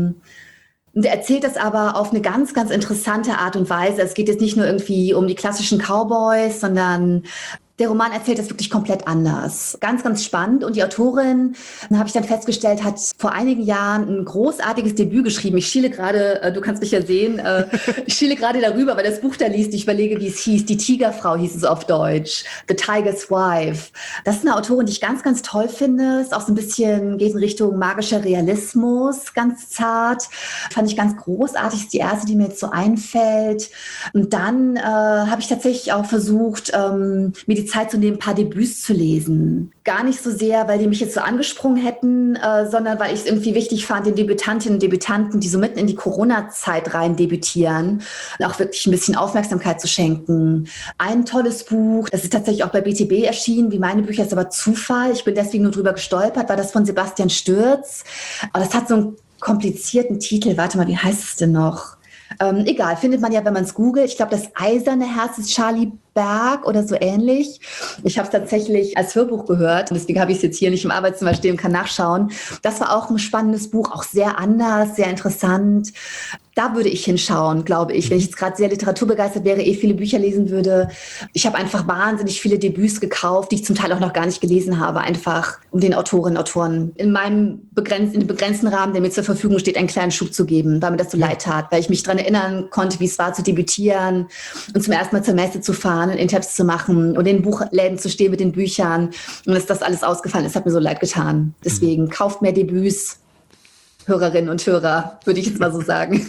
Und er erzählt das aber auf eine ganz, ganz interessante Art und Weise. Es geht jetzt nicht nur irgendwie um die klassischen Cowboys, sondern der Roman erzählt das wirklich komplett anders. Ganz, ganz spannend. Und die Autorin, habe ich dann festgestellt, hat vor einigen Jahren ein großartiges Debüt geschrieben. Ich schiele gerade, du kannst mich ja sehen, ich schiele gerade darüber, weil das Buch da liest. Ich überlege, wie es hieß. Die Tigerfrau hieß es auf Deutsch. The Tiger's Wife. Das ist eine Autorin, die ich ganz, ganz toll finde. Ist auch so ein bisschen, geht in Richtung magischer Realismus, ganz zart. Fand ich ganz großartig. Ist die erste, die mir jetzt so einfällt. Und dann habe ich tatsächlich auch versucht, mir die Zeit zu nehmen, ein paar Debüts zu lesen. Gar nicht so sehr, weil die mich jetzt so angesprungen hätten, sondern weil ich es irgendwie wichtig fand, den Debütantinnen und Debütanten, die so mitten in die Corona-Zeit rein debütieren, auch wirklich ein bisschen Aufmerksamkeit zu schenken. Ein tolles Buch, das ist tatsächlich auch bei BTB erschienen, wie meine Bücher, ist aber Zufall. Ich bin deswegen nur drüber gestolpert, war das von Sebastian Stürz. Aber das hat so einen komplizierten Titel. Warte mal, wie heißt es denn noch? Egal, findet man ja, wenn man es googelt. Ich glaube, das eiserne Herz ist Charlie Berg oder so ähnlich. Ich habe es tatsächlich als Hörbuch gehört. Deswegen habe ich es jetzt hier nicht im Arbeitszimmer stehen und kann nachschauen. Das war auch ein spannendes Buch, auch sehr anders, sehr interessant. Da würde ich hinschauen, glaube ich. Wenn ich jetzt gerade sehr literaturbegeistert wäre, viele Bücher lesen würde. Ich habe einfach wahnsinnig viele Debüts gekauft, die ich zum Teil auch noch gar nicht gelesen habe, einfach um den Autorinnen und Autoren in meinem begrenzten Rahmen, der mir zur Verfügung steht, einen kleinen Schub zu geben, weil mir das so leid tat, weil ich mich daran erinnern konnte, wie es war zu debütieren und zum ersten Mal zur Messe zu fahren und Interviews zu machen und in Buchläden zu stehen mit den Büchern. Und dass das alles ausgefallen ist, hat mir so leid getan. Deswegen kauft mehr Debüts, Hörerinnen und Hörer, würde ich jetzt mal so sagen.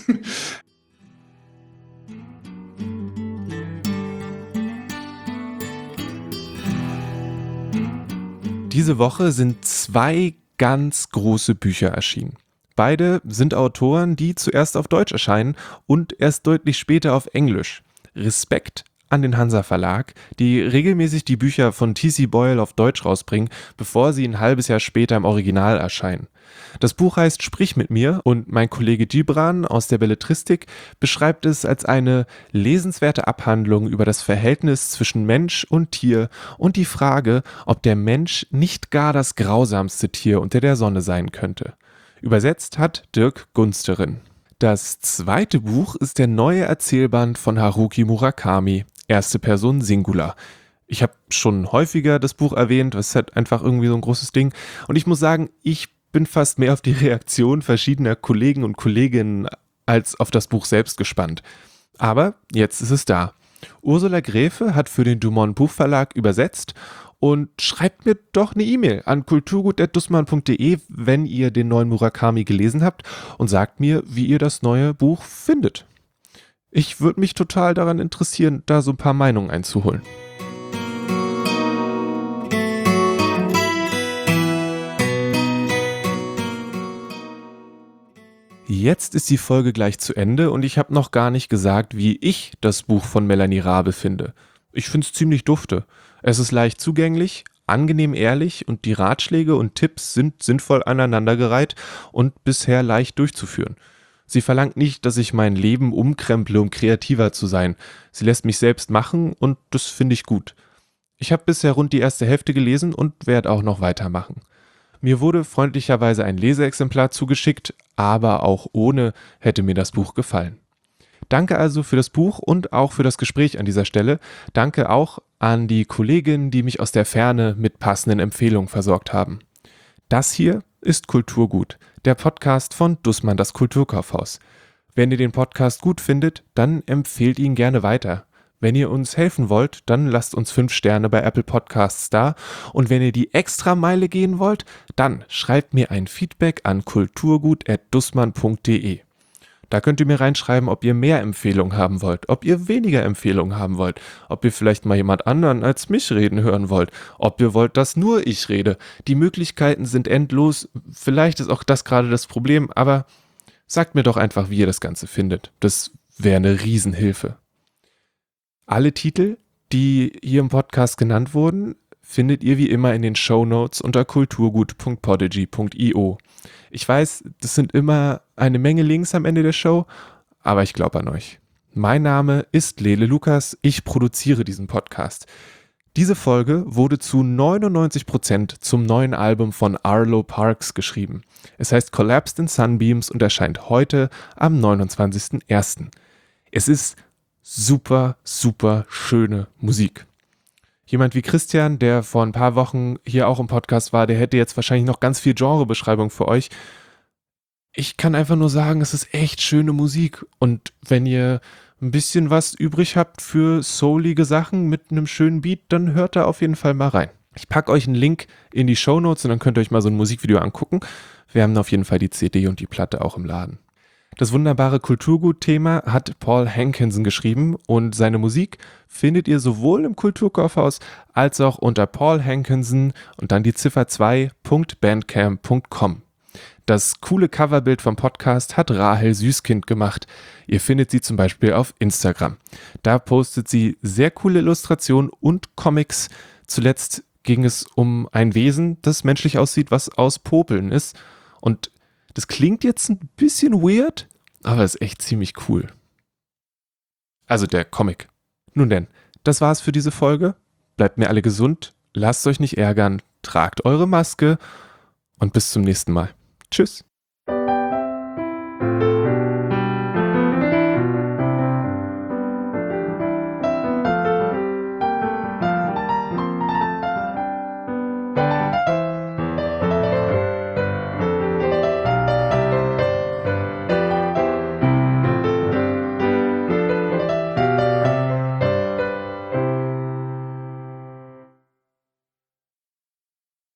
Diese Woche sind 2 ganz große Bücher erschienen. Beide sind Autoren, die zuerst auf Deutsch erscheinen und erst deutlich später auf Englisch. Respekt an den Hansa Verlag, die regelmäßig die Bücher von T.C. Boyle auf Deutsch rausbringen, bevor sie ein halbes Jahr später im Original erscheinen. Das Buch heißt Sprich mit mir und mein Kollege Gibran aus der Belletristik beschreibt es als eine lesenswerte Abhandlung über das Verhältnis zwischen Mensch und Tier und die Frage, ob der Mensch nicht gar das grausamste Tier unter der Sonne sein könnte. Übersetzt hat Dirk Gunsterin. Das zweite Buch ist der neue Erzählband von Haruki Murakami, erste Person Singular. Ich habe schon häufiger das Buch erwähnt, es ist halt einfach irgendwie so ein großes Ding. Und ich muss sagen, ich bin fast mehr auf die Reaktion verschiedener Kollegen und Kolleginnen als auf das Buch selbst gespannt. Aber jetzt ist es da. Ursula Gräfe hat für den Dumont Buchverlag übersetzt und schreibt mir doch eine E-Mail an kulturgut@dussmann.de, wenn ihr den neuen Murakami gelesen habt und sagt mir, wie ihr das neue Buch findet. Ich würde mich total daran interessieren, da so ein paar Meinungen einzuholen. Jetzt ist die Folge gleich zu Ende und ich habe noch gar nicht gesagt, wie ich das Buch von Melanie Rabe finde. Ich finde es ziemlich dufte. Es ist leicht zugänglich, angenehm ehrlich und die Ratschläge und Tipps sind sinnvoll aneinandergereiht und bisher leicht durchzuführen. Sie verlangt nicht, dass ich mein Leben umkremple, um kreativer zu sein. Sie lässt mich selbst machen und das finde ich gut. Ich habe bisher rund die erste Hälfte gelesen und werde auch noch weitermachen. Mir wurde freundlicherweise ein Leseexemplar zugeschickt, aber auch ohne hätte mir das Buch gefallen. Danke also für das Buch und auch für das Gespräch an dieser Stelle. Danke auch an die Kolleginnen, die mich aus der Ferne mit passenden Empfehlungen versorgt haben. Das hier ist Kulturgut, der Podcast von Dussmann, das Kulturkaufhaus. Wenn ihr den Podcast gut findet, dann empfehlt ihn gerne weiter. Wenn ihr uns helfen wollt, dann lasst uns 5 Sterne bei Apple Podcasts da. Und wenn ihr die Extrameile gehen wollt, dann schreibt mir ein Feedback an kulturgut@dussmann.de. Da könnt ihr mir reinschreiben, ob ihr mehr Empfehlungen haben wollt, ob ihr weniger Empfehlungen haben wollt, ob ihr vielleicht mal jemand anderen als mich reden hören wollt, ob ihr wollt, dass nur ich rede. Die Möglichkeiten sind endlos. Vielleicht ist auch das gerade das Problem, aber sagt mir doch einfach, wie ihr das Ganze findet. Das wäre eine Riesenhilfe. Alle Titel, die hier im Podcast genannt wurden, findet ihr wie immer in den Shownotes unter kulturgut.podigy.io. Ich weiß, das sind immer eine Menge Links am Ende der Show, aber ich glaube an euch. Mein Name ist Lele Lukas, ich produziere diesen Podcast. Diese Folge wurde zu 99% zum neuen Album von Arlo Parks geschrieben. Es heißt Collapsed in Sunbeams und erscheint heute am 29.01. Es ist super, super schöne Musik. Jemand wie Christian, der vor ein paar Wochen hier auch im Podcast war, der hätte jetzt wahrscheinlich noch ganz viel Genrebeschreibung für euch. Ich kann einfach nur sagen, es ist echt schöne Musik. Und wenn ihr ein bisschen was übrig habt für soulige Sachen mit einem schönen Beat, dann hört da auf jeden Fall mal rein. Ich packe euch einen Link in die Shownotes und dann könnt ihr euch mal so ein Musikvideo angucken. Wir haben auf jeden Fall die CD und die Platte auch im Laden. Das wunderbare Kulturgut-Thema hat Paul Hankinson geschrieben und seine Musik findet ihr sowohl im Kulturkaufhaus als auch unter Paul Hankinson und dann die Ziffer 2.bandcamp.com. Das coole Coverbild vom Podcast hat Rahel Süßkind gemacht. Ihr findet sie zum Beispiel auf Instagram. Da postet sie sehr coole Illustrationen und Comics. Zuletzt ging es um ein Wesen, das menschlich aussieht, was aus Popeln ist. Und das klingt jetzt ein bisschen weird, aber ist echt ziemlich cool. Also der Comic. Nun denn, das war's für diese Folge. Bleibt mir alle gesund, lasst euch nicht ärgern, tragt eure Maske und bis zum nächsten Mal. Tschüss.